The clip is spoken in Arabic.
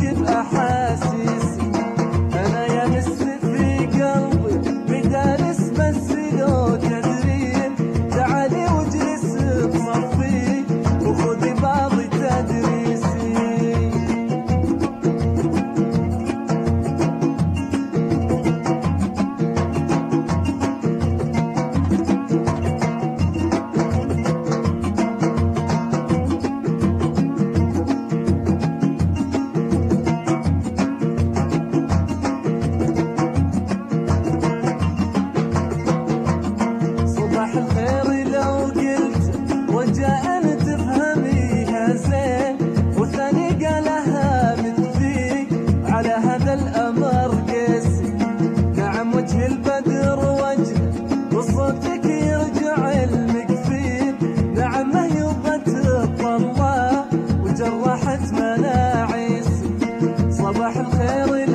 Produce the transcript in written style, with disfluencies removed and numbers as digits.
وتجيب احاسيسي. انا يا نسر في قلبي مدارس، بس لو تدرين تعالي واجلس بصفي وخذي بعض تدريسي. صباح الخير لو قلت رجاء تفهميها زين، والثاني قالها مثلي على هذا الامر قيسي. نعم وجه البدر وجه وصوتك يرجع المكفين، نعم مهيوبة الطلة وجرحت مناعيسي. صباح الخير